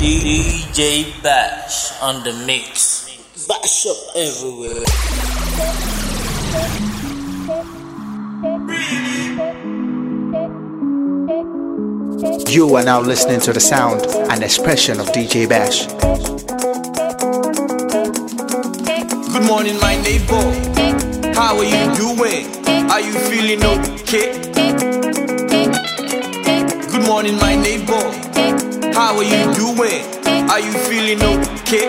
DJ Bash on the mix. Bash up everywhere. You are now listening to the sound and expression of DJ Bash. Good morning, my neighbor. How are you doing? Are you feeling okay? Good morning, my neighbor. How are you doing? Are you feeling okay?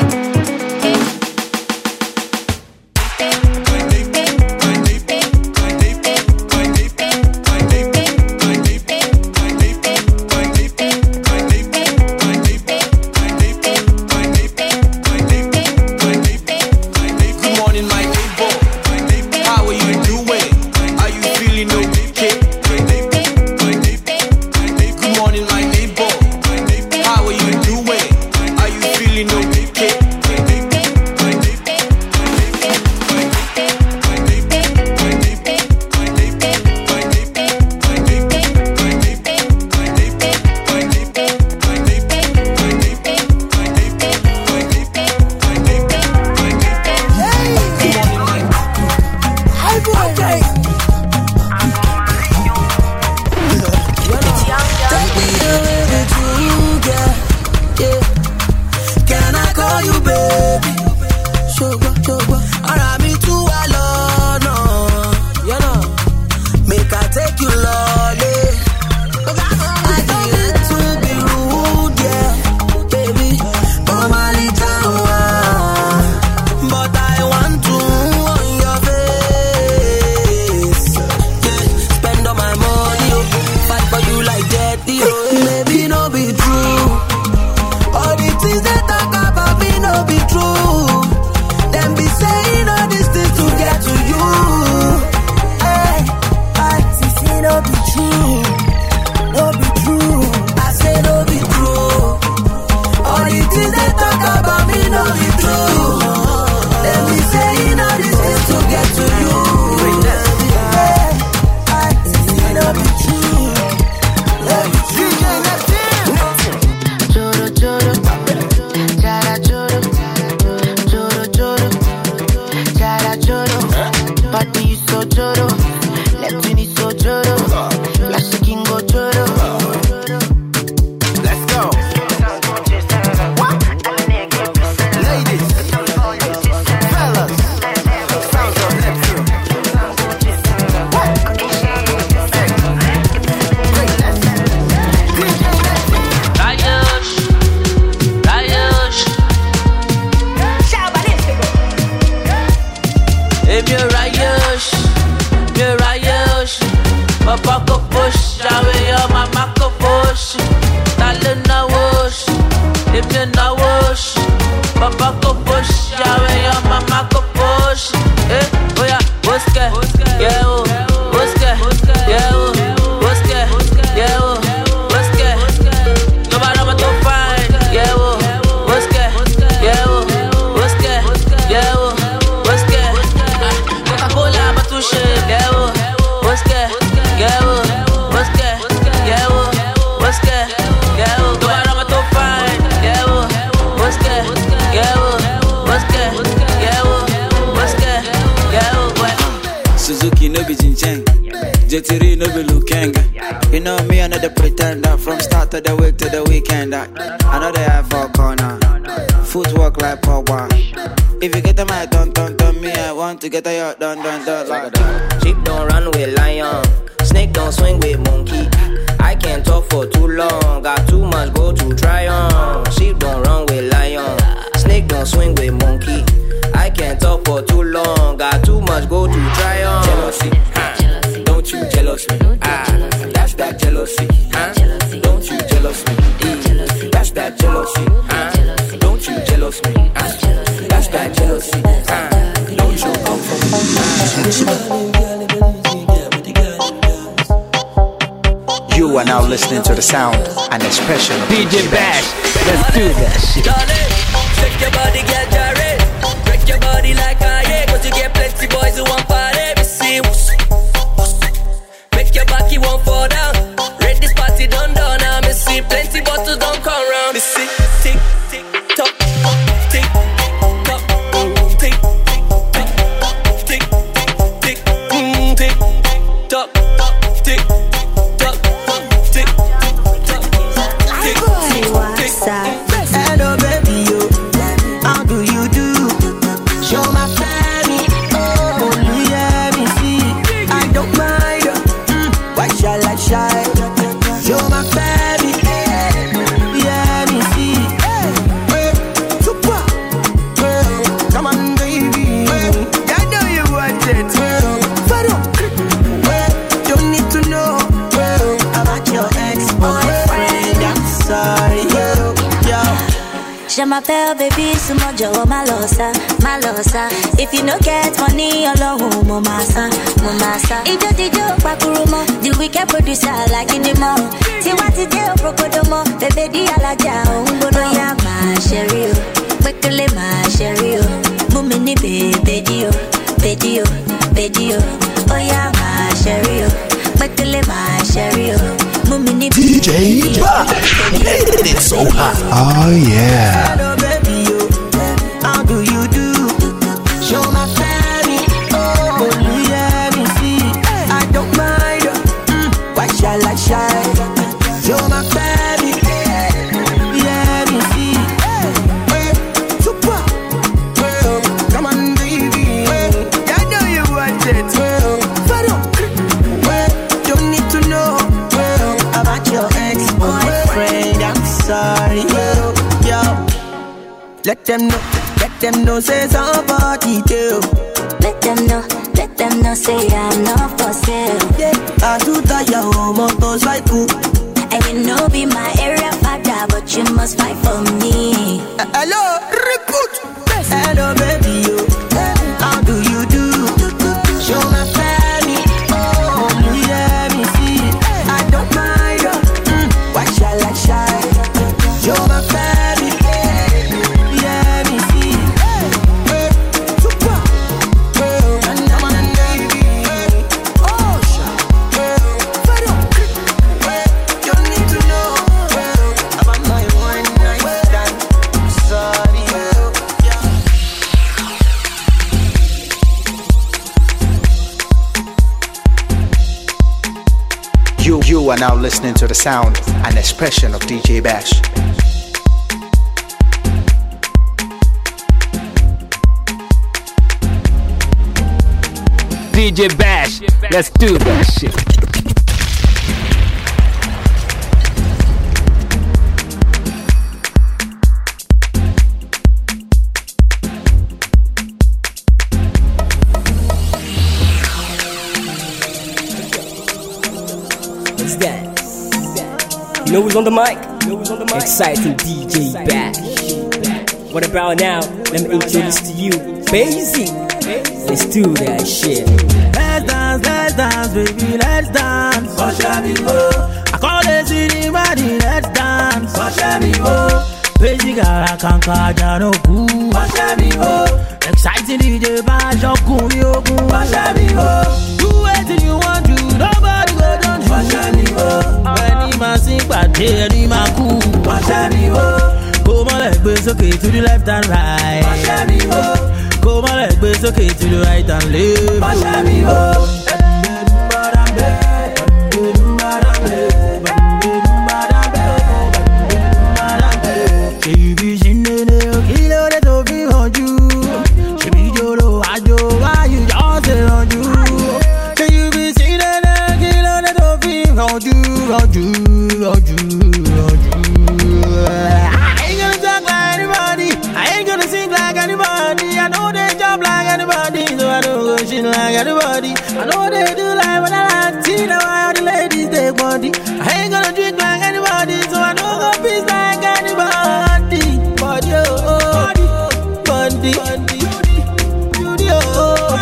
Jittery, no be looking. You know me, another pretender. From start to the week to the weekend. Another eye for corner. Footwork like power. If you get a my dun, me, I want to get a yacht dun, like that. Sheep don't run with lion. Snake don't swing with monkey. I can't talk for too long. Got too much go to try on. Sheep don't run with lion. Snake don't swing with monkey. I can't talk for too long. Got too much go to try on. Jealousy. Don't you jealous me? That's that jealousy. Don't you jealous me? That's that jealousy. Don't you jealous me? That's that jealousy. Don't you come for me? You are now listening to the sound and expression of DJ Bash. Let's do that shit. Shake your body, get jarred. Break your body like I am. Cause you get plenty boys who want party. We see. Make your back, you won't fall down. Read this party done. Now me see plenty bottles don't come round. Me see. my bell, baby, so much of my lossa. If you no get money, alone, mama. Ijo dijo pakurumo, the wicked producer like in the mall. See what it do, prokodomo, baby di alaja, umbono ya ma sherry, quickly ma sherry, mumini baby dio, oh ya ma sherry, quickly ma sherry, mumini DJ Bash, it's so hot. Oh yeah. Hello baby, how do you do? Show my family, oh yeah, me see. I don't mind, why shall I shine? Show my family, yeah, me see. Super, come on baby, I know you want it. Don't need to know about your ex-boyfriend. I'm sorry, yo. Let them know, say somebody do. Let them know, say I'm not for sale. Yeah, I do that, yo, motorcycle. And you know be my area father, but you must fight for me. Hello, recruit. Hello, baby, yo. How do you do? Show my family, oh, yeah, me see. I don't mind, why shall I shine? Show my family, yeah, me see. Super, and I'm on baby. Oh, you need to know about my one night stand. Sorry, You are now listening to the sound and expression of DJ Bash. DJ Bash, let's do that shit. What's that? You know who's on the mic? Exciting DJ Bash. What about now? Let me introduce to you Basic. Let's do that shit. Let's dance, baby, let's dance. I call it city body, let's dance. Basic, I can't catch no cool. Exciting DJ Bash, your cool, yo, cool. Do anything you want to, nobody go down to. When he man sing, but he man cool. Come on, let's go to the left and right. Come on, let's go to the right and left. Anybody, I know they do like what I like. See now how the ladies they body. I ain't gonna drink like anybody, so I don't go peace like anybody. Body, oh, body, body, oh.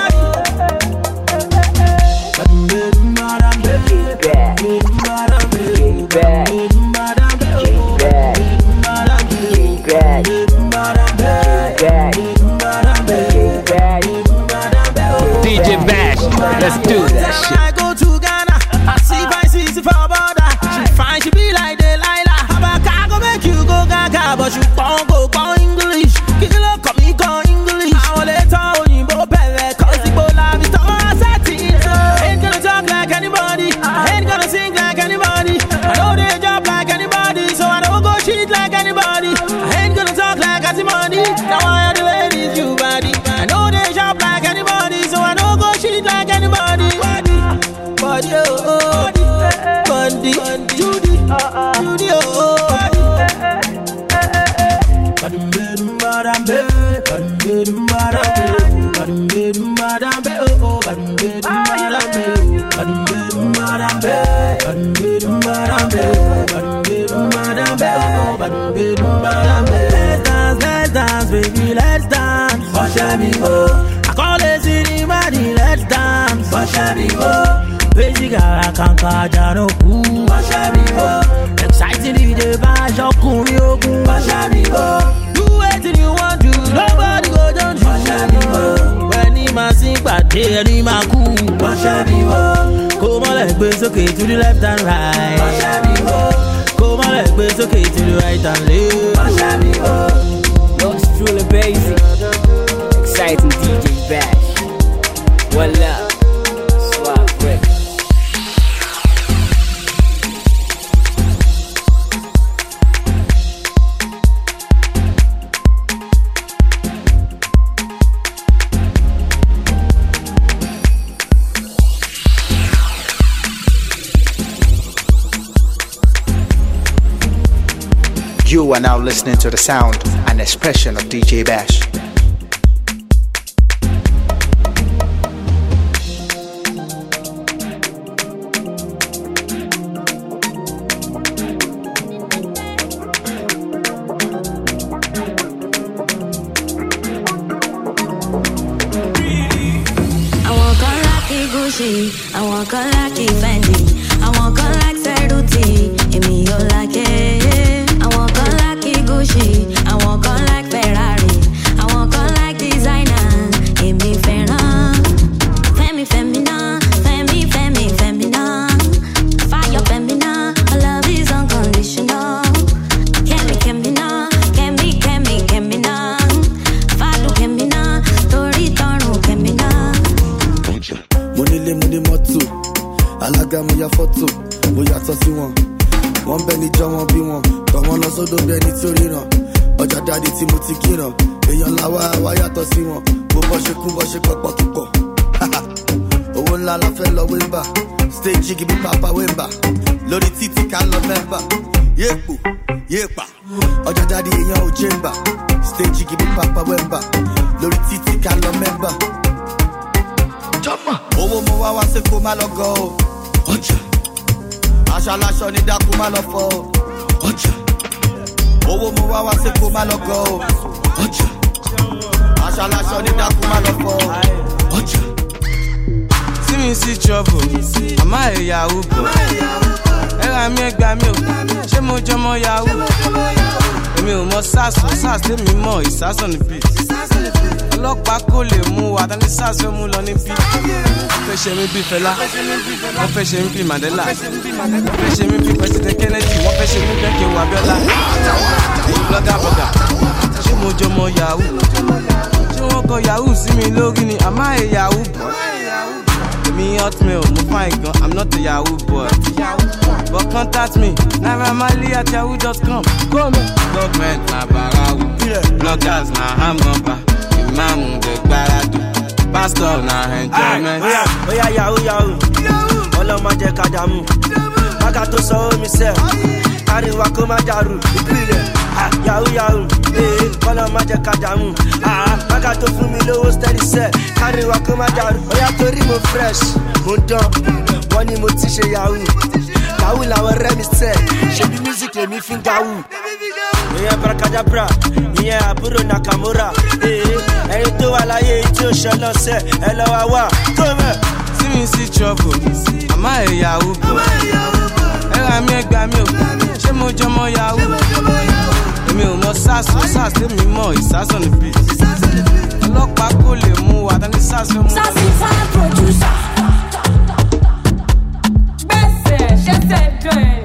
DJ Bash, let's do that shit. I go to Ghana, I see Pisces for border. She fine, she be like Delilah. How about I go make you go gaga, but you won't go English. Kill up, come English. I want to tell you, but cause the bola is I ain't gonna talk like anybody. I ain't gonna sing like anybody. I know they job like anybody, so I don't go shit like anybody. I ain't gonna talk like anybody. Now I are the ladies, you body. I know they job like anybody, so I don't go shit like anybody. Body, oh, body, Judy, oh. Let's I call it city money, let's dance. Basic I can't catch no cool. Exciting DJ Bash, your Kurioku. Do anything you want to, nobody go down to. When he must sing, but they need my cool. Come on, like it's okay to the left and right. Come on, like it's okay to the right and left. Yours truly basic. Exciting DJ Bash. What up? Swap Rick. You are now listening to the sound and expression of DJ Bash. I want to like Fendi. I want to like Ceruti. Give me your like it. I want to like Gucci. I want to like Ferrari. I want to like designer. Give me Ferrari. Femi, femina. Femi, femi, femina. Fire, femina. My love is unconditional. Kemi, kemina. Kemi, kemi, kemina. Fadu, kemina. Tori, toru, kemina. Monile muni moto, alaga mo ya photo, mo yàtọ̀ sí wọn. Wọ́n bẹ ní jọ wọn bí wọn, tọ̀ wọ́n lọ sódò bí ẹni tí ó ríran. Ọjà dáadé tí mo ti kíran, èèyàn làwa àwa yàtọ̀ sí wọn. Bó bọ́ ṣe kú bọ́ ṣe pọ̀pọ̀ kíkọ̀. Owó ńlá la fẹ́ lọ wémbà, stage igi bí Papa Wemba. Lórí títì ká lọ mẹ́mbà, yéèpò, yéèpà. Ọjà dáadé èèyàn ò jẹ́mbà, stage igi bí Papa Wemba. Lórí títì ká lọ mẹ́mbà. Owó mo wá wá sí kó má lọ gọ o. Ọjà. Aṣọ aláṣọ ní dákú má lọ fọ o. Ọjà. Owó mo wá wá sí kó má lọ gọ o. Ọjà. Aṣọ aláṣọ ní dákú má lọ fọ o. Ọjà. See me see trouble, àmọ́ ẹ̀yà ugbò. Ẹ̀rọ mi ẹgbà mi ò, ṣé mo jọmọ yahoo? Èmi ò mọ SARS tèmi mọ̀ ìsásọ̀ ní beat. Ọlọ́pàá kò lè mú wa, tani SARS fẹ́ mú lọ ní bí. Wọ́n fẹ́ ṣe mí bí Fẹlá, wọ́n fẹ́ ṣe mí bí Mandela, wọ́n fẹ́ ṣe mí bí President Kennedy, wọ́n fẹ́ ṣe mí bí Ẹ̀kẹ́ Abíọ́lá. Èyí blogger, ṣé mo jọmọ yahoo? Ṣé wọ́n kọ yahoo sí mi lórí ni àmọ́ ẹ̀yà ugbò? Me hotmail, mo fine gun, I'm not a Yahoo boy. But contact me, naramali@yahoo.com. Government na barawu, bloggers na hamgamba, imam de gbaradu, pastor na enjoyment. Oya Yahoo, ọlọ́mọ jẹ́ kájàmú, bága tó sọ omi sẹ́, káríwá kó má dàrú, ìpìlẹ̀. Yahoo, ọlọ́mọ jẹ́ kájàmú, bága tó fún mi lówó steady sẹ́, káríwá kó má dàrú. Oya torí mo fresh, mo dán, wọ́n ní mo ti ṣe Yahoo. Yahoo làwọn rẹ́ mi sẹ́, ṣe bí music lèmi fi ń gawú. Ìyẹn Brakadabra, ìyẹn àbúrò Nakamura. Ẹni tó wà láyé tí ó ṣe lọ́sẹ̀, ẹ lọ́wọ́ wà tó mẹ́. See me see trouble, àmọ́ ẹ̀yà ugbò. Ẹ̀rọ mi ẹgbà mi ò, ṣé mo jọmọ yahoo? Èmi ò mọ SARS tèmi mọ̀ ìsásọ̀ ní beat. Ọlọ́pàá kò lè mú wa, tani SARS fẹ́ mú. Sassify producer. Gbèsè ṣẹ̀ṣẹ̀ dùn ẹ̀.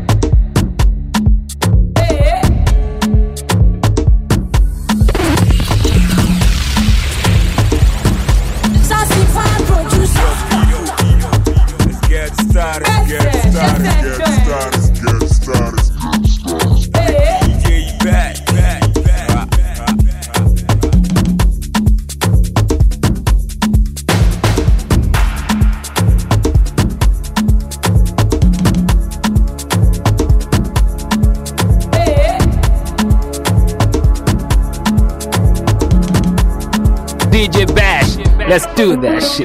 DJ Bash, let's do that shit.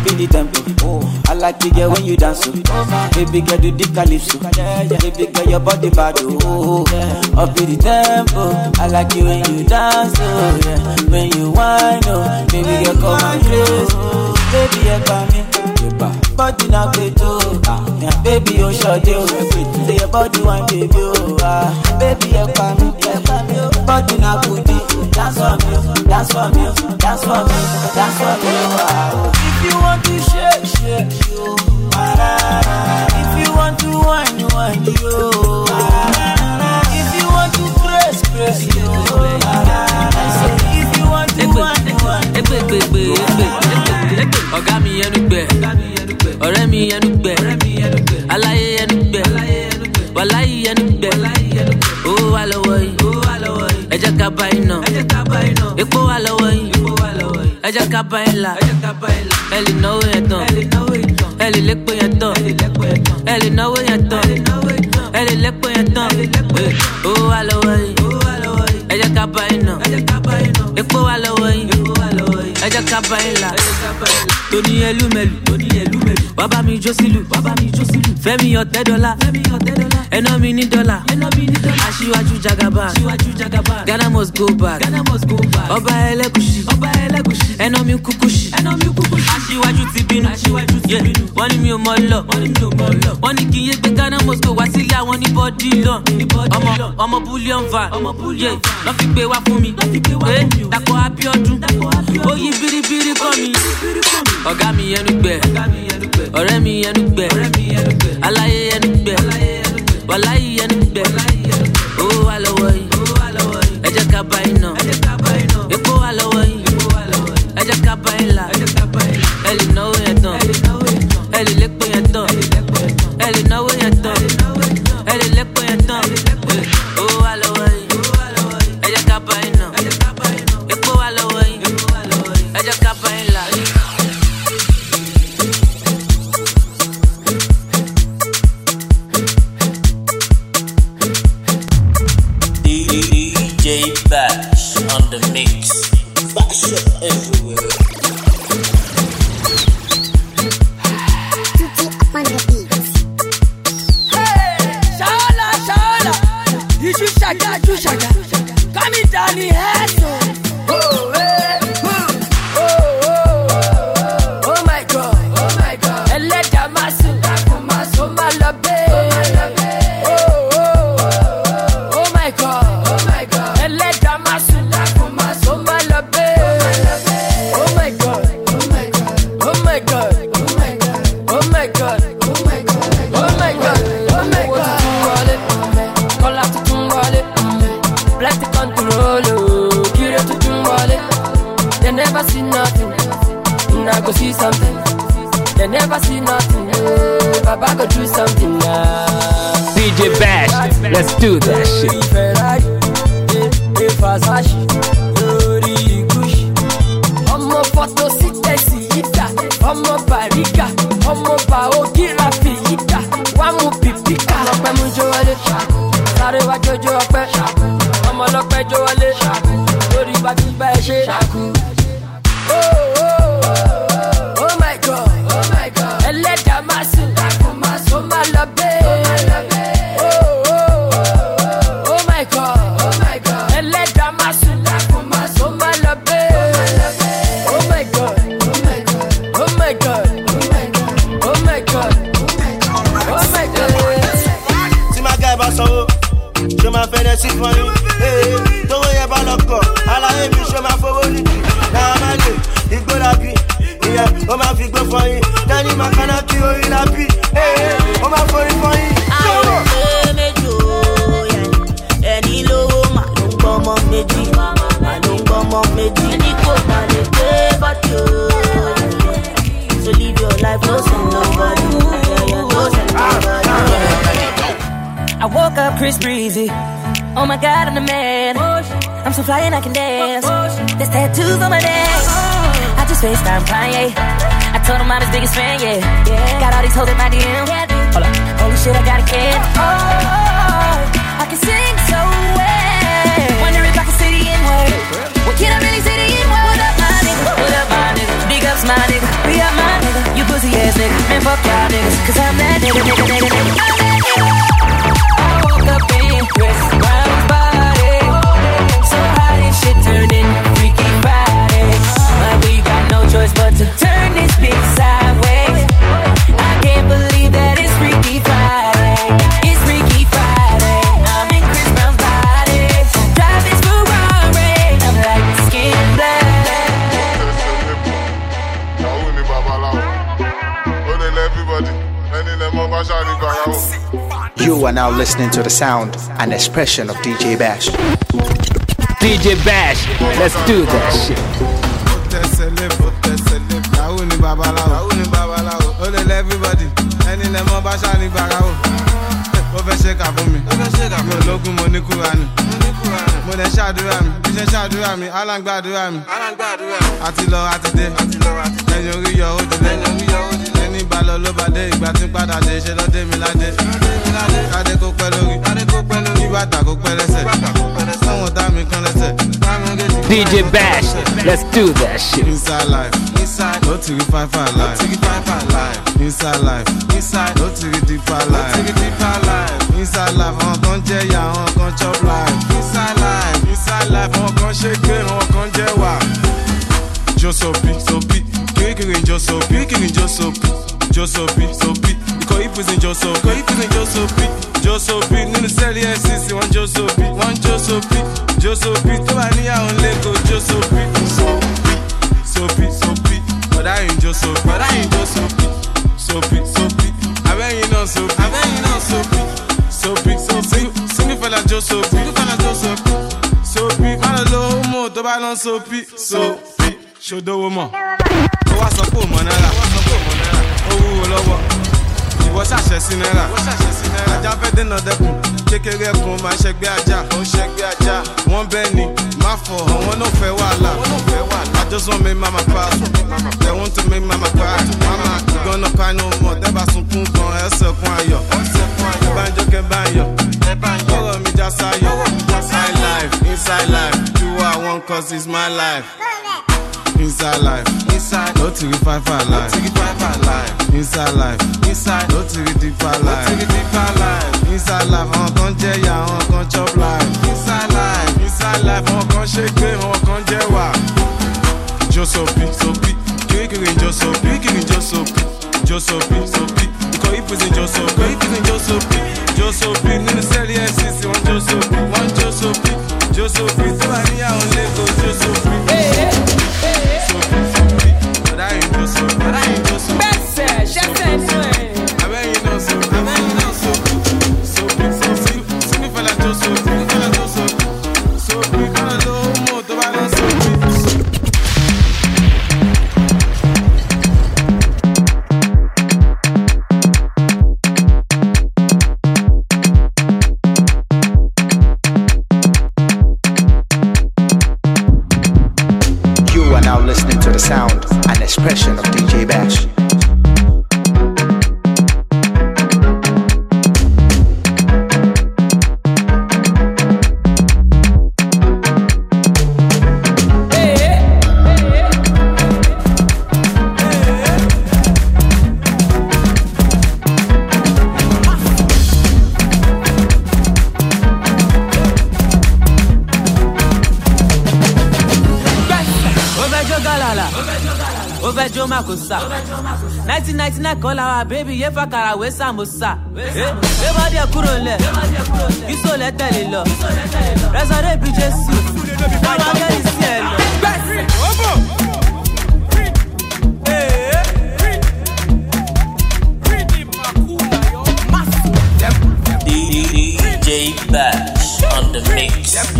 be the tempo. I like it girl when you dance. Baby girl do the calypso. Baby girl your body bad. Up be the tempo. I like it when you dance. When you whine. Baby girl come and crazy. Baby you come in. Body na beto. Baby you short you. Say your body one baby. Baby you come in. Body na booty. Dance for me. Dance for me. Dance for me. Dance for me. If you want to shake, shake you. If you want to whine, whine you. If you want to press, press you. If you want to whine, whine. Ọ̀gá mi ẹnu gbẹ, ọ̀rẹ́ mi ẹnu gbẹ, aláyé ẹnu gbẹ, wàláyé ẹnu gbẹ. Owó wà lọ́wọ́ yìí, ẹ jẹ́ ká bá iná. Epo wà lọ́wọ́ yìí, ẹ jẹ́ ká bá ilà. Ẹ lè náwó yẹn tán, ẹ lè lépo yẹn tán, ẹ lè náwó yẹn tán, ẹ lè lépo yẹn tán. Owó wà lọ́wọ́ yìí, ẹ jẹ́ ká bá iná. Epo wà lọ́wọ́ yìí, ẹ jẹ́ ká bá ilà. Tony Elumelu, wá bá mi jó sílù, Fẹ́mi $10, ẹná mi ní $. Aṣíwájú Jagaba, Ghana must go back. Ọba ẹlẹ́gùṣì, ẹná mi kúkúṣì. Aṣíwájú ti bínú, wọ́n ní mi ò mọ̀ lọ. Wọ́n ní kí n yé gbé Ghana must go wá sílé àwọn ní bọ́dí lọ. Ọmọ bullion van, lọ́ fi gbé wá fún mi. Dàpọ̀ Abíọ́dún, ó yí bíríbírí kọ́ mi. Ọ̀gá mi ẹnu gbẹ, ọ̀rẹ́ mi ẹnu gbẹ, aláyé ẹnu gbẹ, wàláyé ẹnu gbẹ. Owó wà lọ́wọ́ yìí, ẹ jẹ́ ká bá iná. Epo wà lọ́wọ́ yìí, ẹ jẹ́ ká bá ilà. Ẹ lè náwó yẹn tán, ẹ lè lépo yẹn tán, ẹ lè náwó yẹn tán, ẹ lè lépo yẹn tán. Owó wà lọ́wọ́ yìí, ẹ jẹ́ ká bá iná. Epo wà lọ́wọ́ yìí, ẹ jẹ́ ká bá ilà. DJ Bash on the mix. Bash it everywhere. Hey, Shala, you should shaka. Coming down the head, so. Oh my God. Eleda masu, oh my love. Oh my God. Eleda masu, oh my love. Oh my God. Call out to Tungwale. Black the control. Kira to Tungwale. They never see nothing. Now go see something. They never see nothing. Baba go do something now. DJ Bash, let's do that shit. Ọmọ fọ́tò sí tẹ̀sí yíta, ọmọ bàríkà, ọmọ bá ògìràfì yíta, wá mú pìpìkà. Ọlọ́pẹ́ mú jó wọlé, sáré wá jójó ọpẹ́, ọmọ ọlọ́pẹ́ jó wọlé, lórí bá ti bá ẹ ṣe. Oh my God, ẹlẹ́dàá máa sùn, ó máa lọ bẹ́ẹ̀. Oh my God, ẹlẹ́dàá máa sùn, ó máa lọ bẹ́ẹ̀. Oh my God. Tí máa ga ìbá sanwó, ṣé máa fẹ́ dẹ́sí fún yín? Tówó yẹ bá lọ́kọ̀, aláyé mi ṣé máa fowó nìdí? Náà máa lè ìgbóra bí, ìyẹn ó máa fi gbó fún yín. Dání máa kaná kí orí la bí, ó máa forí fún yín. Àwọn ọ̀rẹ́ méjì ó ẹni lówó mà ló ń gbọ́mọ méjì, ẹni kò má lè gbé bọ́tì ó. So live your life, no send nobody. No send nobody. I woke up Chris Breezy. Oh my God, I'm the man. I'm so fly and I can dance. There's tattoos on my neck. I just FaceTime Kanye. I told him I'm his biggest fan, yeah. Got all these hoes in my DM. Hold up, holy shit, I got a kid. Oh, I can sing so well. Wonder if I can say the N-word. Well, can I really say the N-word? What up, my nigga? Big ups, my nigga. We up, my nigga. pussy ass nigga. Man, fuck y'all niggas, cause I'm that nigga. I woke up in Chris Brown's body. So how this shit turned into Freaky Friday. But we got no choice but to turn this bitch sideways. I can't believe that it's Freaky Friday. It's Freaky Friday. I'm in Chris Brown's body. Drive this Ferrari. I'm like skin black. You are now listening to the sound and expression of DJ Bash. DJ Bash, let's do that shit. Everybody, any lemon bashani barao. Over shake up for me. Mo logun mo ni Kurani. Mo de ṣàdúrà mi, bí ṣe ṣàdúrà mi, Alan gbàdúrà mi. Àti lọ àti dé, ẹ̀yin orí yọ òdìlé. Ẹni bá lọ ló bá dé, ìgbà tí ń padà dé, ṣe lọ́dé mi ládé. Kádé kó pẹ́ lórí, kí bàtà kó pẹ́ lẹ́sẹ̀. Sọ́wọ́n tá mi kan lẹ́sẹ̀. DJ Bash, let's do that shit. Inside life, no to get five life. Inside life, no to get deeper life. Inside life, on con jaya, on con chop life. Inside life, on con shake, on con jewa. Josopi, kiri Josopi. Because he was in Josopi. Nínú sẹ́ẹ̀lì FCC, one Josopi. Tó bá níyàwó lẹ́kọ̀ọ́ Josopi. Sopi. But I ain't Josopi. Sopi. Abẹ́yìn náà Sopi. Single fella Josopi. Sopi. Má lọ lówó mọ́ tó bá lọ Sopi. Ṣòdowó mọ̀. Ó wá sọ pé òmò náírà. Ó wúwo lọ́wọ́. Ìwọ ṣàṣẹ sí náírà. Ajá fẹ́ dènà dẹ́kun. Kékeré kun máa ṣẹgbẹ́ ajá. Wọ́n bẹ́ẹ̀ ni, má fọ̀ ọ́, wọ́n náà fẹ́ wàhálà. I just want make mama proud. They want to make mama cry. Mama, you gonna cry no more. They ba sunkún gan, ẹsẹ̀ kún ayọ̀. Banjo kẹ́ báyọ̀. Ọ̀rọ̀ mi já sáyọ̀. Inside life. Do what I want cause it's my life. Inside life. No to get five life. Inside life. No to get deeper life. Inside life, on con jaya, on con chop life. Inside life, on con shake, on con jewa. Josopi, kiri Josopi. Because he was in Josopi. Nínú sẹ́ẹ̀lì FCC, one Josopi. Tó bá níyàwó lẹ́kọ̀ọ́ Josopi. But I ain't Josopi. Bẹ́sẹ̀, ṣẹ́sẹ̀ nù ẹ̀. Abẹ́yìn náà Sopi. Single fella Josopi. Sopi, kọ́nà lówó mọ́ tó bá lọ Sopi. Now listening to the sound and expression of DJ Bash. Ovejo makosa 1999 call our baby ye fakara we samosa e body kúrò nle iso le tẹ̀lé lọ resore bi Jesu mama get isi ẹ lọ DJ Bash on the mix.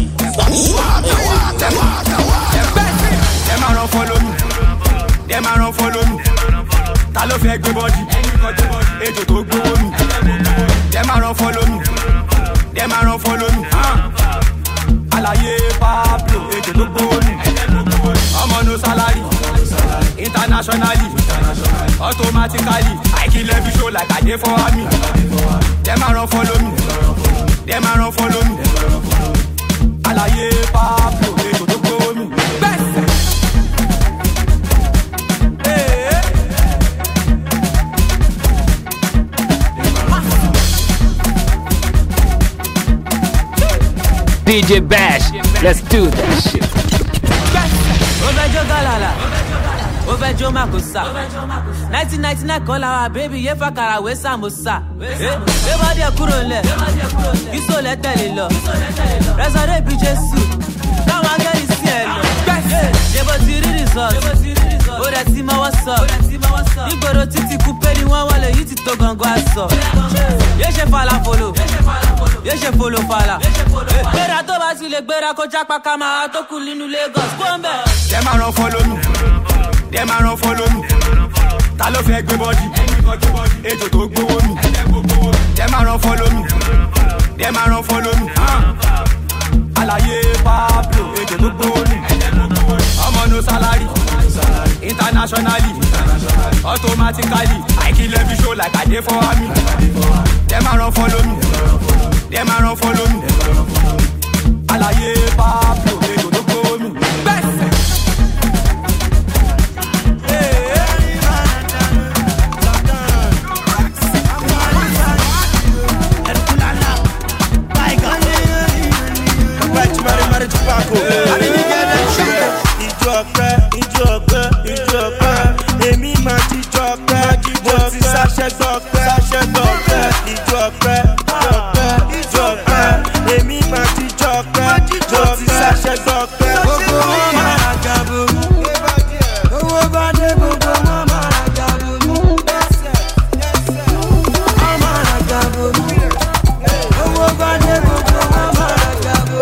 Them around follow me. Them around follow me. Ta ló fẹ́ gbé body? Ejò tó gbówó mi. Them around follow me. Them around follow me. Àlàyé Pablo. Ejò tó gbówó mi. Ọmọ no salary. Internationally. Automatically. I kill every show like I dey for army. Them around follow me. Them around follow me. Àlàyé Pablo. Ejò tó gbówó mi. DJ Bash, let's do that shit. Obejo galala, Obejo makosa. 1999 call our baby, ye fakara we samosa. Everybody a kuro le, iso le tele lo. Resore bi Jesu, now I get it cielo. Jebo tiri resort, ore ti ma what's up. Igboro titi coupe ni wan wale yi ti to gango aso. Ye se fala follow, ye se follow fala. Gbera to ba ti le gbera ko japa kama to ku nínú Lagos. Gombe. Dem a run follow me, dem a run follow me. Ta ló fẹ́ gbé body, ètò tó gbówó mi. Dem a run follow me, dem a run follow me. Àlàyé Pablo, ètò tó gbówó mi. Ọmọ no salary, internationally, automatically. I kill every show like I dey for army. Dem a run follow me, dem a run follow me. Àlàyé Pablo, ètò tó gbówó mi. Èmi máa ti jọpẹ́, mo ti ṣàṣẹ gbọpẹ́, ìjọpẹ́, èmi máa ti jọpẹ́, mo ti ṣàṣẹ gbọpẹ́. Gbogbo wọn máa gàbó, owó bá dé gbogbo wọn máa gàbó, wọn máa gàbó, owó bá dé gbogbo wọn máa gàbó.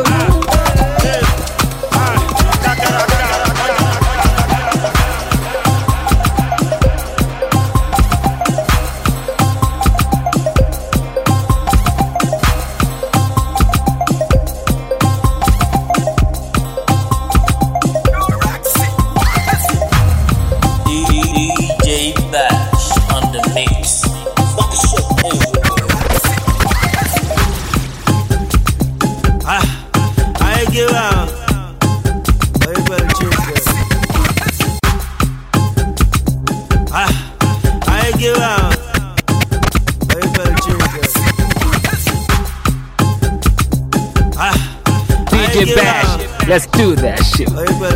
DJ Bash, let's do that shit.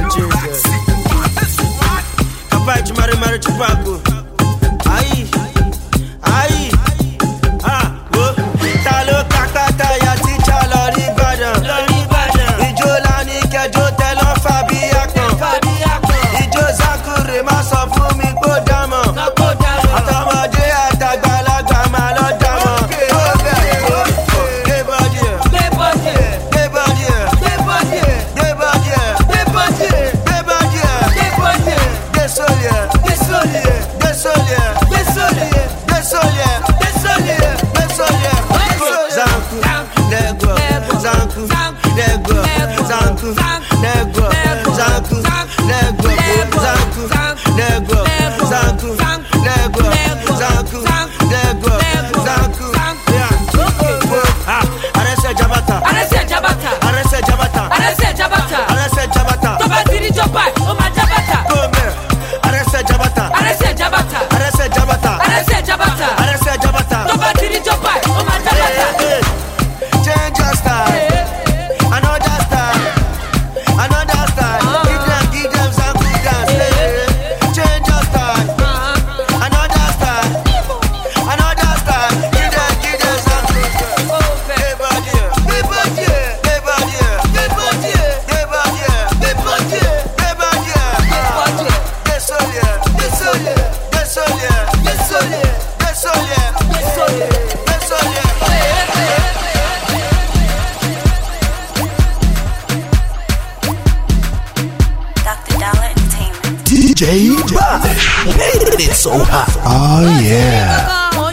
DJ Bash, made it so hot. Oh yeah.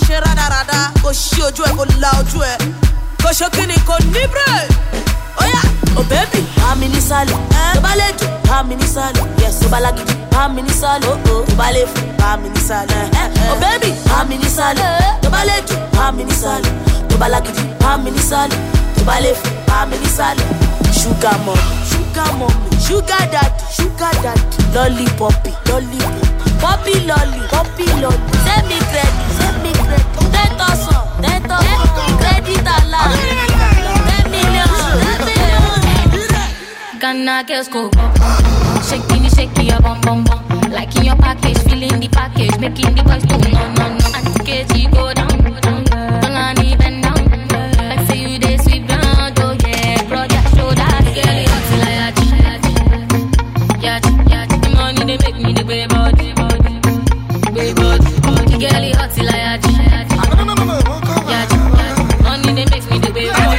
Oh baby, hamini sale, tobalejo, hamini sale, yes, tobalagi, hamini sale, oh, tobalefu, hamini sale, oh baby, hamini sale, tobalejo, hamini sale, tobalagi, hamini sale, tobalefu, hamini sale, sugar mommy, sugar daddy, lollipoppy, poppy lolly, send me credit, 10,000, credit alert, 10 million, my girls go bum bum. Shaking your bum bum bum. Liking your package, feeling the package, making the boys go no no no. And KG go down, don't I even down. Like say you dey sweep down, oh yeah, broad your shoulder, girl it hot like yachi. The money they make me the way body, way body. The girl it hot like yachi. Money they make me the way body.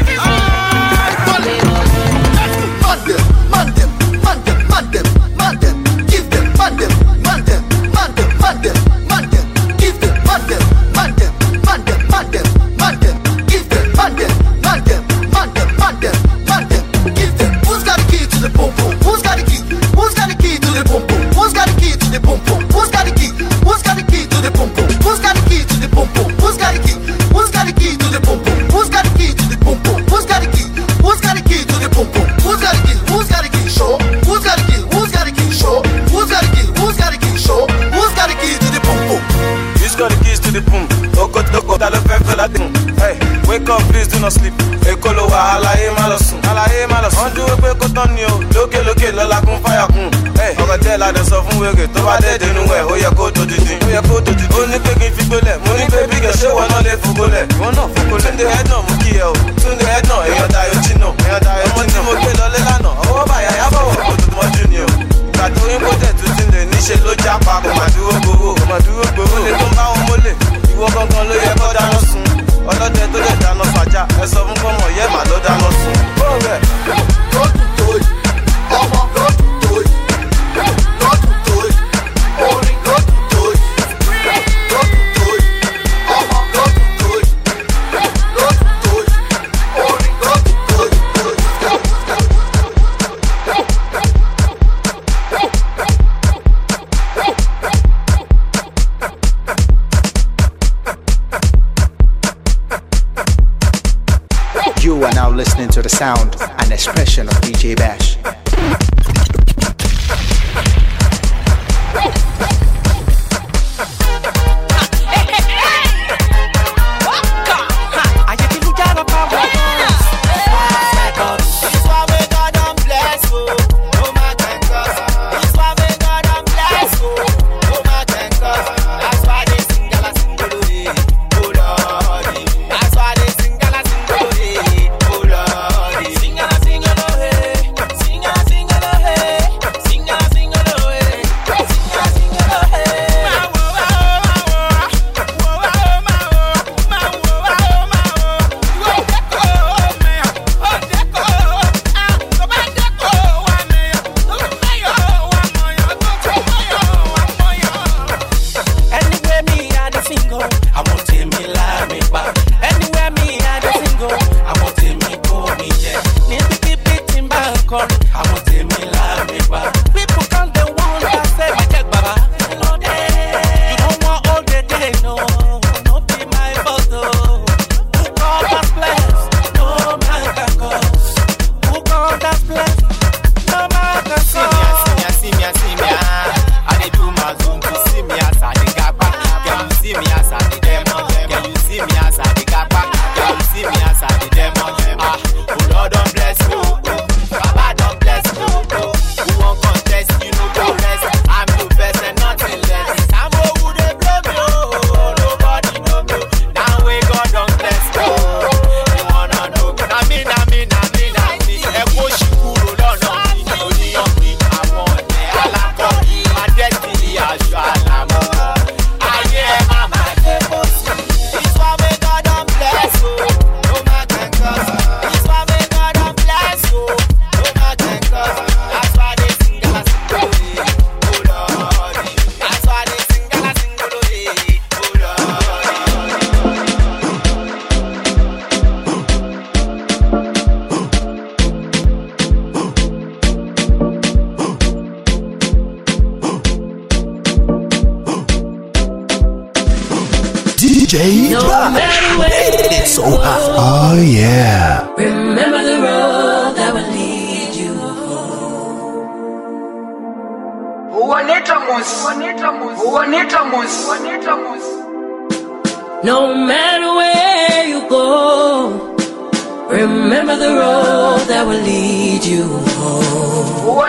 Wake up, please do not sleep. Ekolo alaye malosun, alaye malosun. On do pe ko tan ni o, lókè lókè lọ́la kún fire kun. Ọ̀rọ̀ tẹ́ la dẹ̀ sọ fún wèrè tó bá dé dénú ẹ̀, ó yẹ kó tó dídín. Ó yẹ kó tó dídín. Ó ní pé kí n fi gbólẹ̀, mo ní pé bí kẹ̀ ṣé wọn náà lè fògbólẹ̀. Ìwọ náà fògbólẹ̀. Túndé head náà mú kí ẹ o, Túndé head náà èèyàn Dayọ̀ Jìnà. Ọmọ tí mo gbé lọlé lánàá, ọwọ́ bàyà yábọ̀ wọ̀ kó tó mọ́jú ni o. Ìgbà tó yín kó tẹ̀ tún ti lè níṣe ló jápa, kò má dúró gbowó. Ó lè tó ń bá wọn mólè, ìwọ gangan ló yẹ kó dáná sun. Ọlọ́dẹ tó lè dáná fàjà, ẹ sọ fún kọ́mọ yẹ́ màá ló dáná sun. Bọ́ọ̀rẹ̀ lọ́dún tó yìí, ọmọ lọ́dún tó yìí, lọ́dún tó yìí, orin lọ́dún tó yìí, lọ́dún tó yìí, ọmọ lọ́dún tó yìí, lọ́dún tó yìí, orin lọ́dún tó yìí. You are now listening to the sound and expression of DJ Bash. DJ It's so hot. Oh yeah. Remember the road that will lead you home. No matter where you go, Remember the road that will lead you home.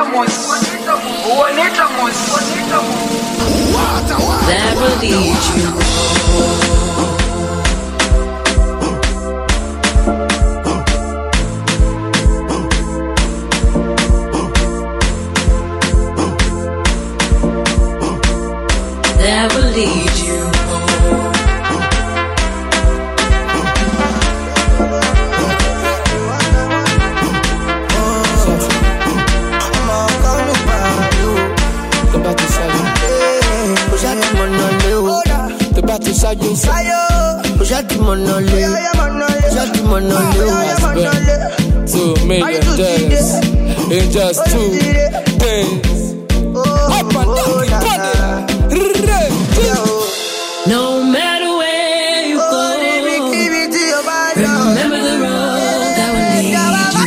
That will lead you home. That will lead you home. $2 million in just 2 days. Up and down, no matter where you go, remember the road that will lead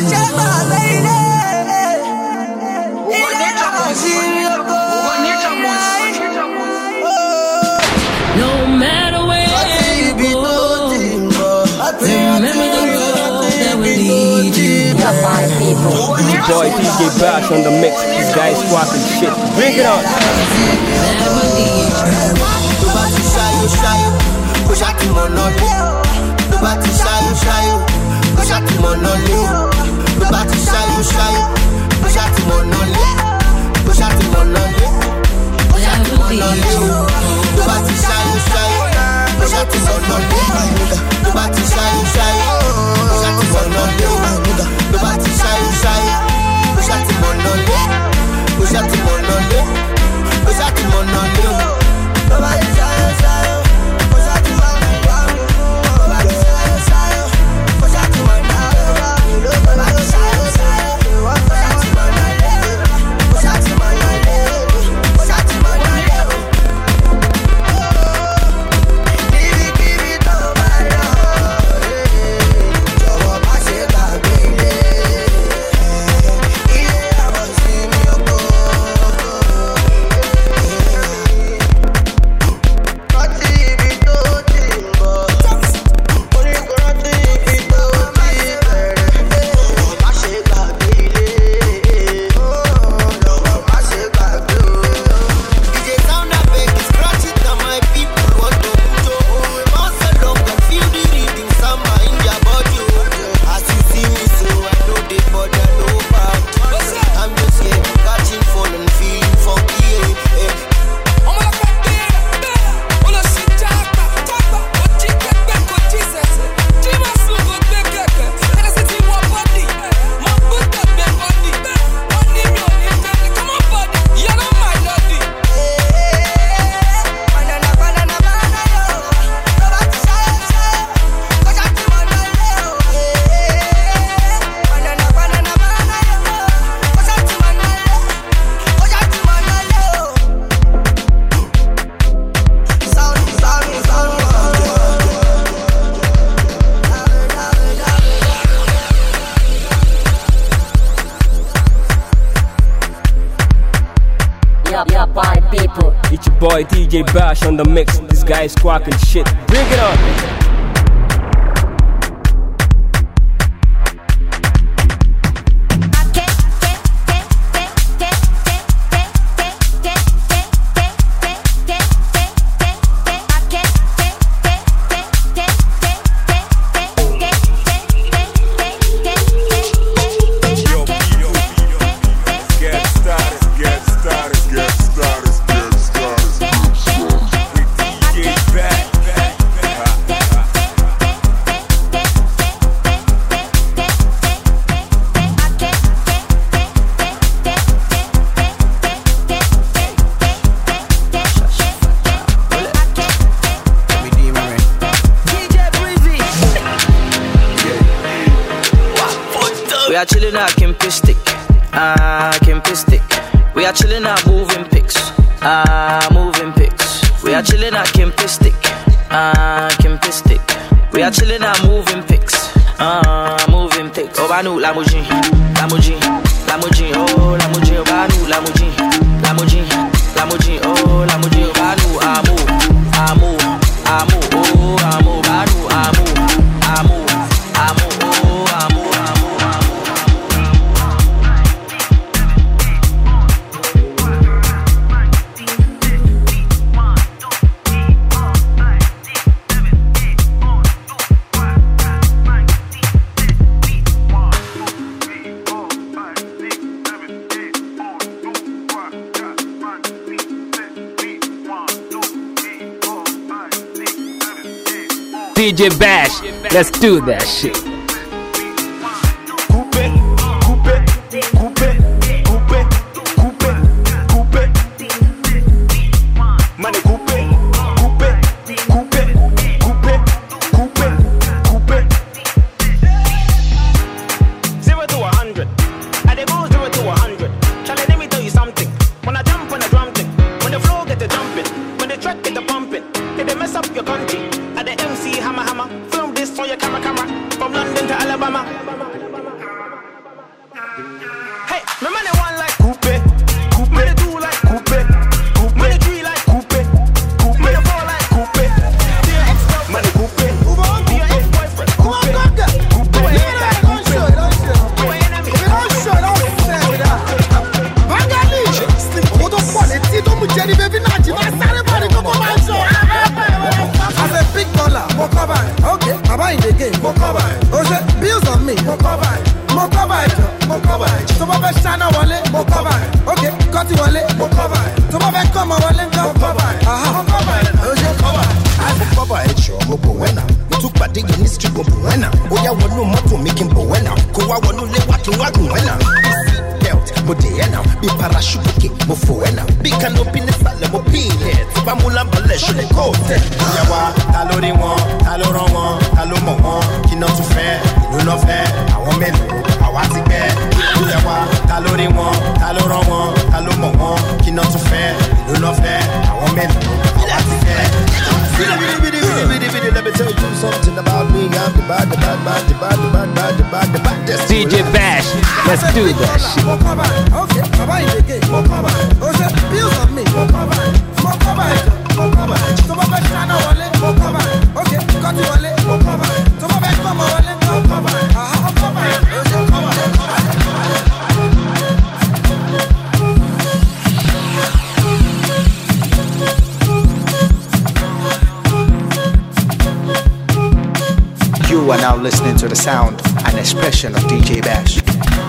you. No matter where you go, remember the road that will lead you. Boy, DJ Bash on the mix. This guy is squawking shit. Bring it on. That will lead you. It's your boy DJ Bash on the mix. This guy is squawking shit. Bring it on. We are chilling at Kempistic, Kempistic. We are chilling at moving pics, moving pics. We are chilling at Kempistic, Kempistic. We are chilling at moving pics, moving pics. Oh, Banu, Lamujin, Lamujin, Lamujin, oh, Lamujin, Banu, Lamujin, Lamujin, Lamujin, oh, Lamujin, Banu, Amu, Amu, Amu, oh, Amu, Banu, Amu, Amu, Amu, oh. DJ Bash, let's do that shit. DJ Bash, let's do that shit. You are now listening to the sound and expression of DJ Bash.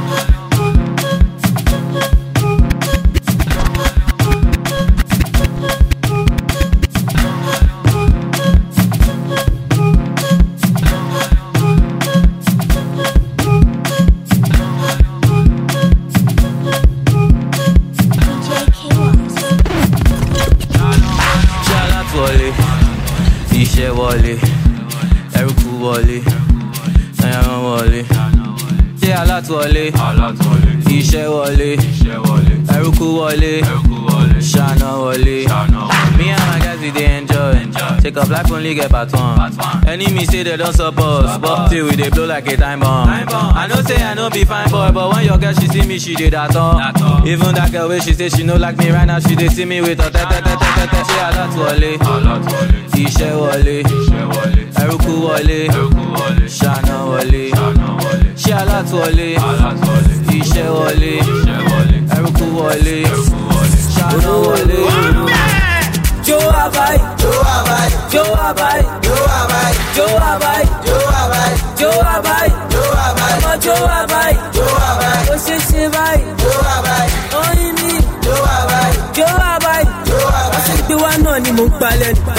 Iṣẹ́ wọlé, ẹrúkú wọlé, ṣáná wọlé. Me and my guys we dey enjoy. Take up life only get part one. Enemy say they don't support, but till we dey blow like a time bomb. I know say I no be fine boy, but when your girl she see me, she dey that all. Even that girl wey she say she no like me right now, she dey see me with her tẹ́tẹ́tẹ́tẹ́tẹ́. Ṣé alátúwọlé, iṣẹ́ wọlé, ẹrúkú wọlé, ṣáná wọlé. Ṣé alátúwọlé, iṣẹ́ wọlé, ẹrúkú wọlé, ṣáná wọlé. Joe Abai, Joe Abai, Joe Abai, Joe Abai, Joe Abai, Joe Abai, Joe Abai, Joe Abai, Joe Abai, Joe Abai, Oṣeṣe Bai, Joe Abai, Oyinmi, Joe Abai, Joe Abai, Joe Abai. Ṣé wa náà ni mò ń gbalẹ̀ ni?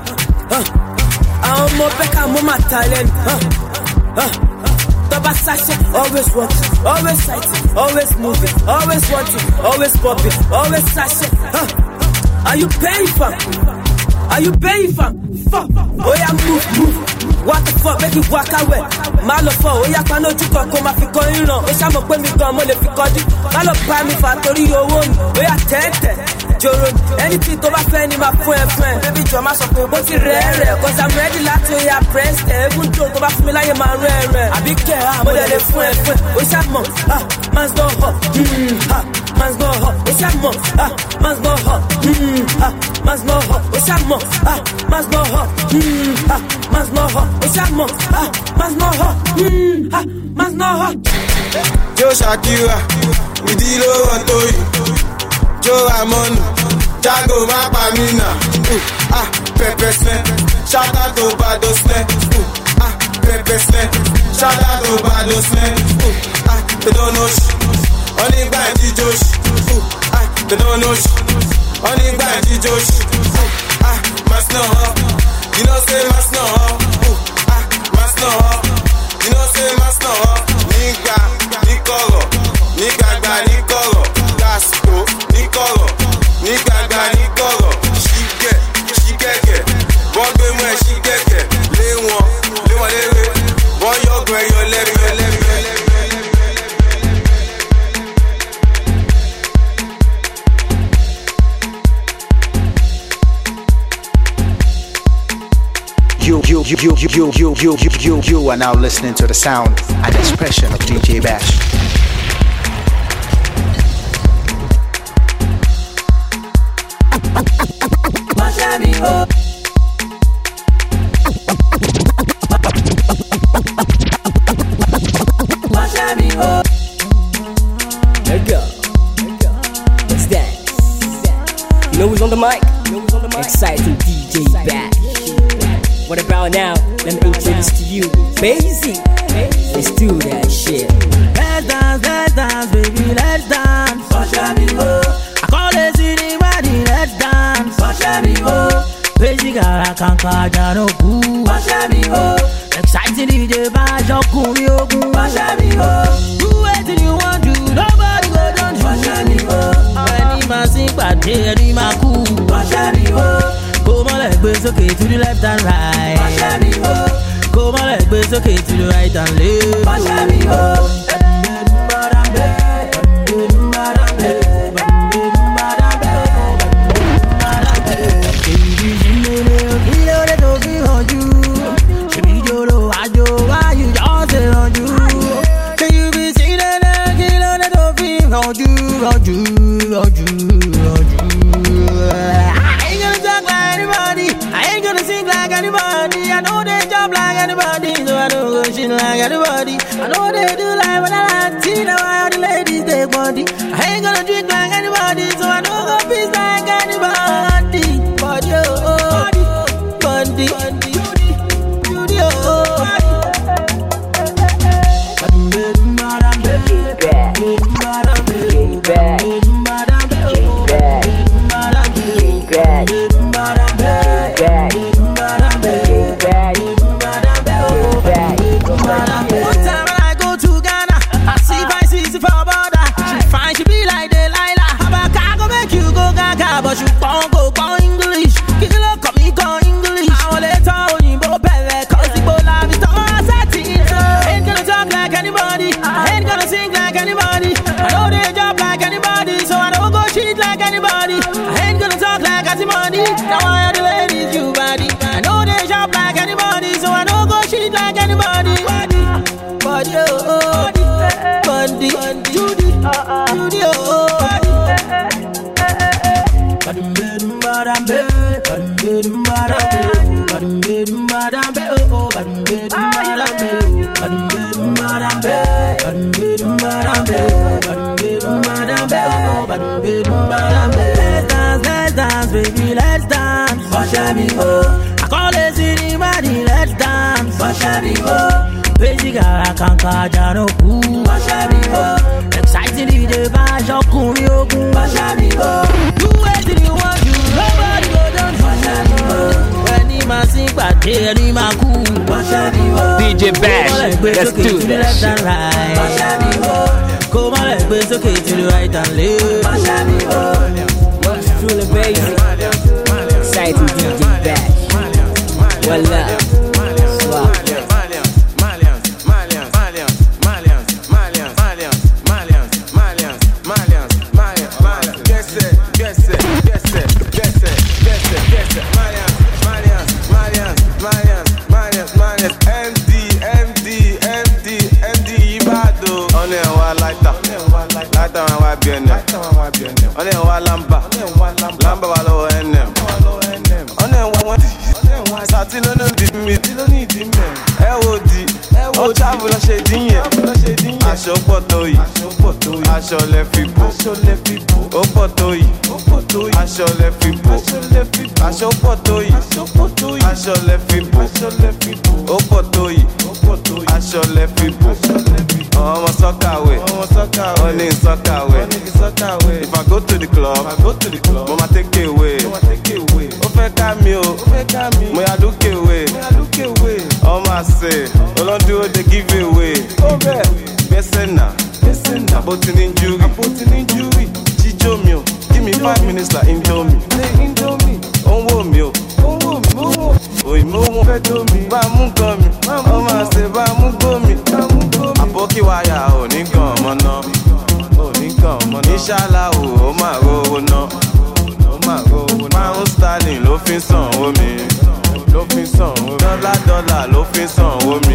Àwọn ọmọ Bẹ́kà mo máa ta lẹ́nu. Tọ́ba sachet, always working, always sighting, always moving, always wanting, always popping, always sachet. Are you paying for? Are you paying for? Fuck. Oh yeah, move. What the fuck, make it walk away. Malo for, oh yeah, pano chuko ko ma fi ko iran. O sha mo pe mi gan mo le fi koju. Malo pa mi fa tori owo mi. Oh yeah, tete. Joro, anything to ba fe ni ma fún ẹ. Baby jo ma sọ pé bó ti rere, cause I'm ready láti ya press te. Even though to ba fún mi láyé ma rere. Àbí ke mo le fún ẹ. O sha mo, man's go hot. Man's go hot. O sha mo, man's go hot. Man's go hot. O sha mo, man's go hot. Man's go hot. O sha mo, man's go hot. Man's go hot. Joe Shakira, Idilo Antoyi, Joe Amonu, Jago Mapamina, Pepper Snap, shout out to Bado Snap, Pepper Snap, shout out to Bado Snap, they don't know shit, only Banji Josh, they don't know shit, only Banji Josh, must know her, you know say must know her, You are now listening to the sound and expression of DJ Bash. There you go. Let's dance. You know who's on the mic? Exciting DJ Bash. What about now? Let me introduce to you Basie. Let's do that shit. Let's dance, baby, let's dance. I call it city body, let's dance. Basie got a kanka no boo. Exciting DJ Bash, your kumi ogun. Do anything you want to, nobody go down to. When he must sing, but they he ma cool. Come on, let's go okay to the left and right. Come on, let's go okay to the right and left. Like anybody, I know they do like when I like tea. Now all the ladies they body. I ain't gonna drink like anybody, so I don't go peace like anybody. But yo, body, but you won't go English. Kill up, come English. I want to tell you, but better, cause the boy love is the asset. Ain't gonna talk like anybody. I ain't gonna sing like anybody. I know they job like anybody, so I don't go cheat like anybody. I ain't gonna talk like anybody. Now I are the ladies, you body. I know they job like anybody, so I don't go cheat like anybody. But yo, Bundy, Judy, oh. Let's dance, baby, let's dance. I call it city body, let's dance. Basie got a kanka no boo. Exciting DJ Bash, your kumi ogun. Do anything you want to, nobody go down to. When he ma sing, but they he ma cool. DJ Bash, let's do that shit. Come on, let's go okay to the right and left. What's truly Basie? Exciting DJ Bash. Well up. Swap. Aṣọ pọ̀ tó yìí, aṣọ lẹ fi bò. Ó pọ̀ tó yìí, aṣọ lẹ fi bò. Aṣọ pọ̀ tó yìí, aṣọ lẹ fi bò. Ó pọ̀ tó yìí, aṣọ lẹ fi bò. Ọmọ sọ́kàwé, ó ní sọ́kàwé. If I go to the club, mo ma take away. Ó fẹ́ ká mi o, mo yà look away. Ọmọ àṣẹ, olóńdúró dey give away. Besena, aborting injury. Chijo mi o, give me 5 minutes like Indomie. Onwo mi o, òyìnbó wọn fẹ́ tó mi. Bá mú gan mi, ọmọ àṣẹ bá mú gbó mi. Àbókí wáyà ò ní gan ọmọ náà. Inshallah ó máa rówó ná. Pound sterling ló fi ń sanwó mi. Dọ́là dọ́là ló fi sanwó mi.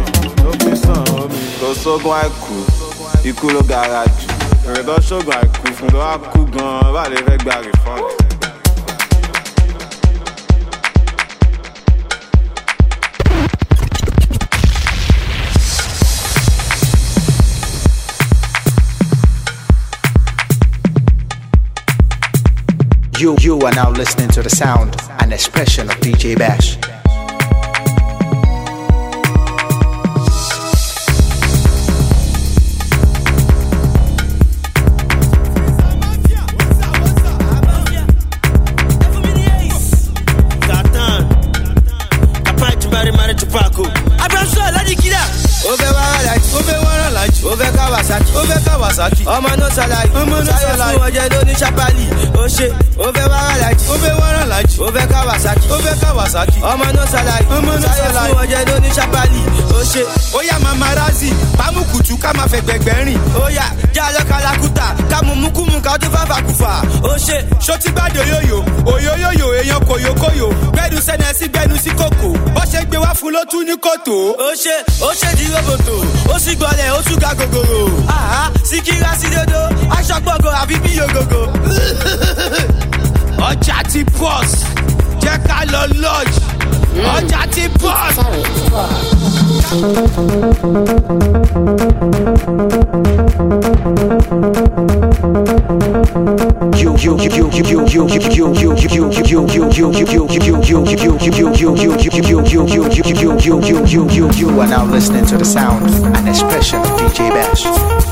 Kò sógun àìkú, ikú ló gara jù. Èrè tó ṣògùn àìkú fún tó wá kú gan-an, bá lè fẹ́ gba rìfọ́ọ̀lù. You are now listening to the sound and expression of DJ Bash. Ọmọ náà ṣàlàyé, sáyọ̀ fún ọjẹ́ lóní ṣàpálì, ó ṣe, ó fẹ́ wàrà lájì, ó fẹ́ wàrà lájì, ó fẹ́ Kawasaki, ọmọ náà ṣàlàyé, sáyọ̀ fún ọjẹ́ lóní ṣàpálì, ó ṣe. Ó yá mamarazzi, pàmùkùtù ká máa fẹ́ gbẹ̀gbẹ̀ rìn, ó yá já lọ kalakuta, ká mú mukumu ká tó fàfà kùfà, ó ṣe. Ṣó ti gbàdé òyòyò, èèyàn kòyòkòyò, gbẹ́nu sẹ́nẹ̀sì gbẹ́nu sí kòkò, bó ṣe gbé wá fún ló tún ní kòtò. Ó ṣe di roboto, ó sì gbọ́lẹ̀, ó tún ga gògòrò, síkírá sí dodo, aṣọ gbọ̀ngàn àbí bí yògògò. Ọjà ti pọ́s, jẹ́ ká lọ lodge. Ọjà ti pọ́s. You are now listening to the sound and expression of DJ Bash.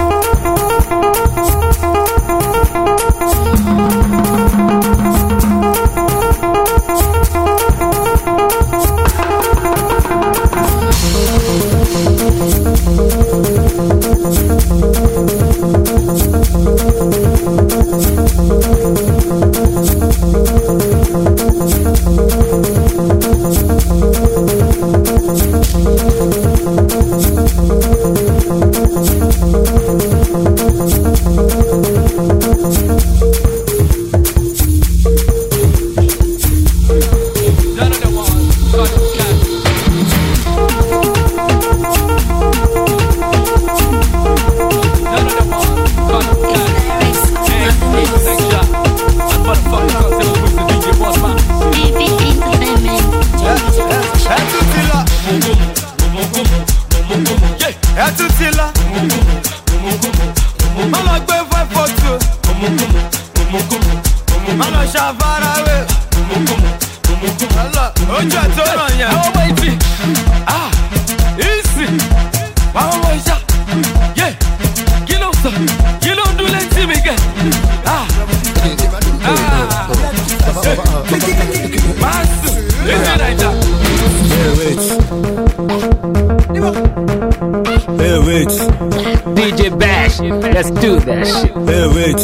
DJ Bash, let's do that shit. Hey, wait.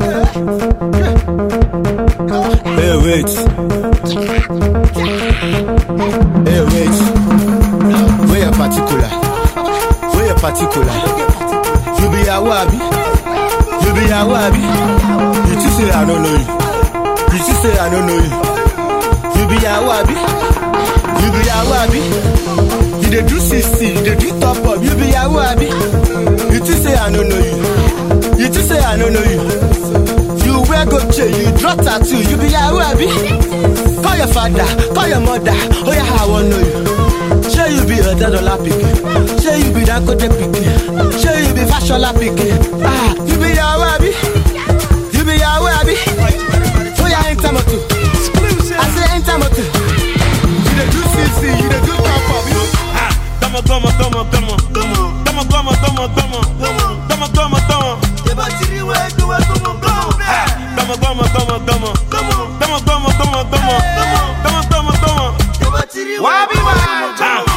Where particular? You be a wabi. You just say I don't know you. You be a wabi. You dey do 60, you dey do top up. You be a wabi. You just say I don't know you. You wear good chain, you drop tattoo. You be a wabi. Call your father, call your mother. Oh yeah, I wanna know you. Sure you be $100 picking. Sure you be Dangote picking. Sure you be Fashola picking. You be a wabi. Oh yeah, ain't time to. I say ain't time to. You dey do 60, you dey do top up. Come on.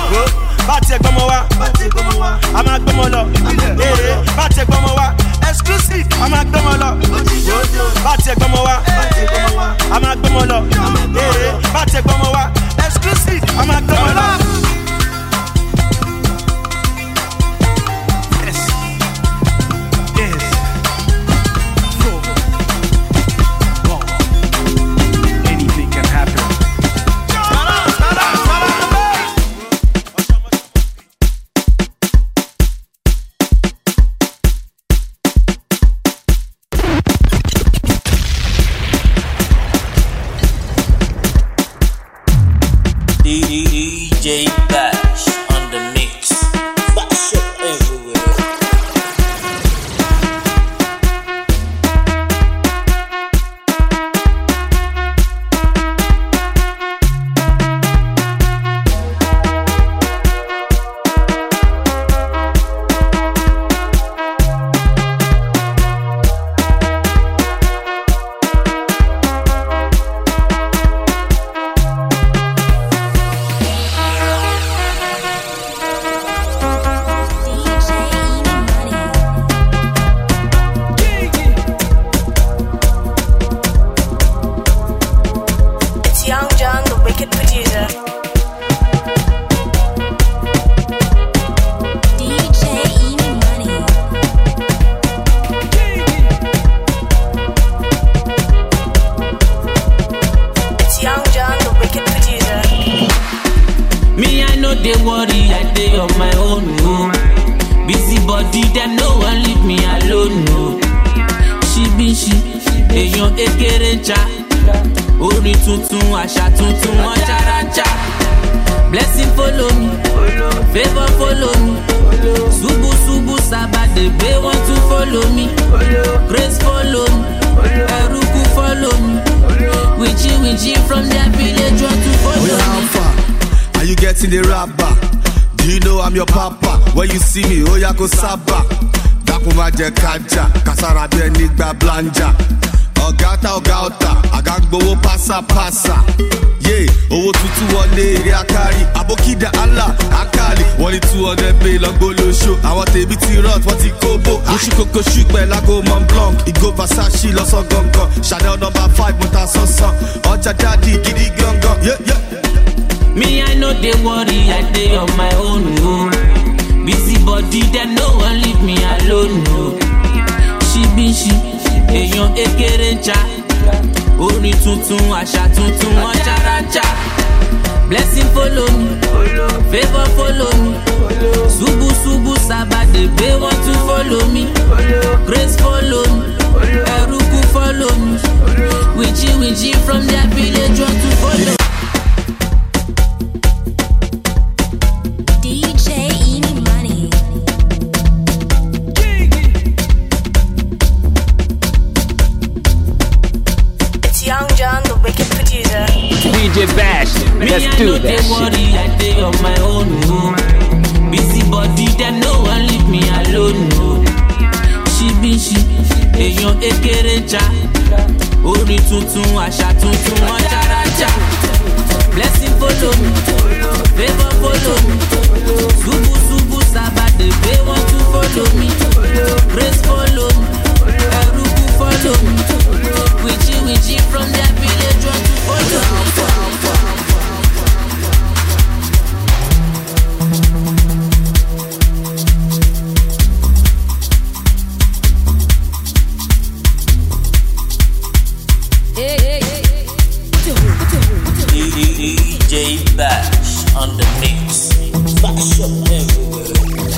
Exclusive. DJ Bash on the mix. Bash up everywhere. Blessing follow me, favor follow me. Subu subu saba the way want to follow me. Grace follow me, Eruku follow me. Winchi from their village want to follow me. How far are you getting the rapper? Do you know I'm your papa? When you see me, oh yako saba. Dakuma je kaja, kasara be nigba blanja. Ogata, agagbowo pasa. Yeah, owo tutu wọlé ere akari. Abokida Allah, akali. Wọ́n ní 200 pay lọ́gbó lóṣù. Àwọn tèmi ti rot, wọ́n ti kóbó. Oṣù kòkó ṣùgbẹ́ lágò Mont Blanc. Ìgò Versace lọ́sọ̀ gangan. Chanel No. 5, mo ta sánsan. Ọjà jáde gidi gangan. Yeah. Me, I know they worry, I dey on my own. No. Busy body, them no one leave me alone. No. She, èèyàn ekere ń cha. Orin tuntun, àṣà tuntun, wọ́n ṣàràǹcha. Blessing follow me, favor follow me. Subu saba the way want to follow me. Grace follow me, Eruku follow me. Winchi from their village want to follow me. DJ Bash, let's do that shit. I dey on my own. Busy body, them no one leave me alone. She, èèyàn ekere ń cha. Orin tuntun, àṣà tuntun, wọ́n ṣàràǹcha. Blessing follow me, favor follow me. Subu saba the way want to follow me. Grace follow me, Eruku follow me. Winchi from their village want to follow me. DJ Bash on the mix. Bash up everywhere.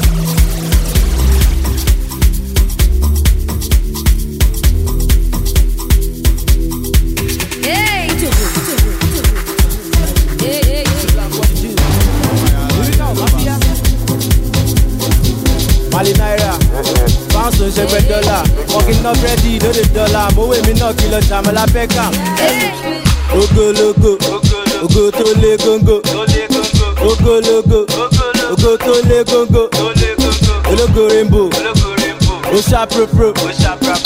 Mali naira, pounds on $7, walking up ready, no $1. Mo we me no kilo jamala peka. Ogo to le gongo. Ogo to le gongo. Ologo rainbow. Osha pro.